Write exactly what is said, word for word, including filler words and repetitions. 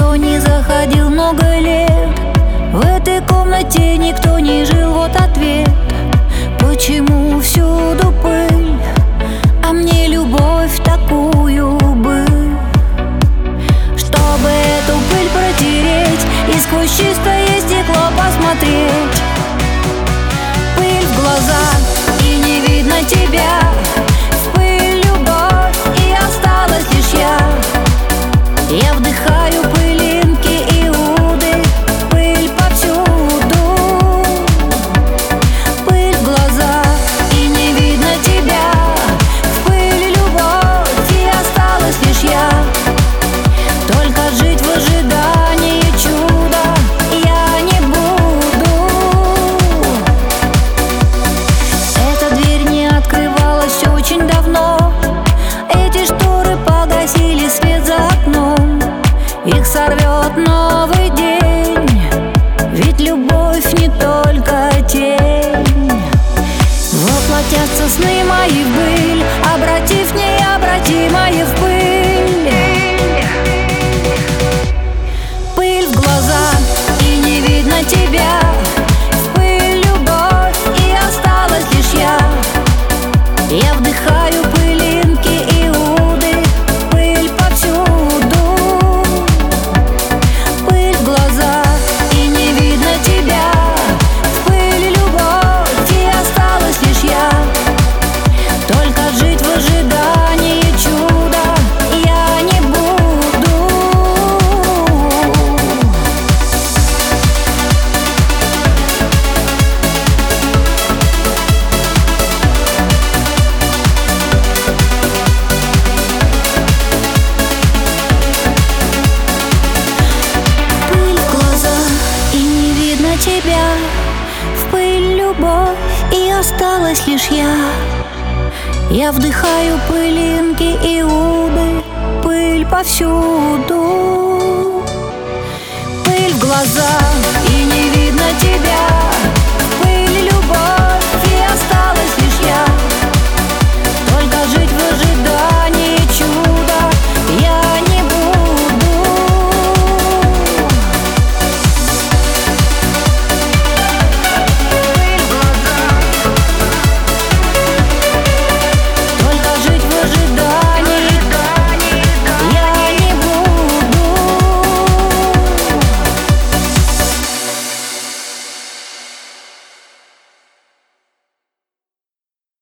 никто не заходил много лет. В этой комнате никто не жил, вот ответ. Почему всюду пыль, а мне любовь такую бы? Чтобы эту пыль протереть и сквозь чистое стекло посмотреть. Пыль в глаза, и не видно тебя. В пыль любовь, и осталась лишь я. Я вдыхаю пылинки Иуды, пыль повсюду. Пыль в глаза, и не видно тебя. В пыль любовь, и осталась лишь я. Только жить в ожидании чуда я не буду. Эта дверь не открывалась все очень давно. Эти шторы погасили свет за окном. Их сорвет новый день, ведь любовь не только тень. Воплотятся сны мои в быль, обратив необратимое в пыль. Пыль в глаза, и не видно тебя. В пыль любовь, и осталась лишь я. Я вдыхаю пылинки Иуды, пыль повсюду. Пыль в глаза, и не видно тебя. В пыль любовь, и осталась лишь я. Только жить в ожидании чуда я не буду. Тебя, в пыль любовь, и осталась лишь я. Я вдыхаю пылинки Иуды, пыль повсюду. Пыль в глаза.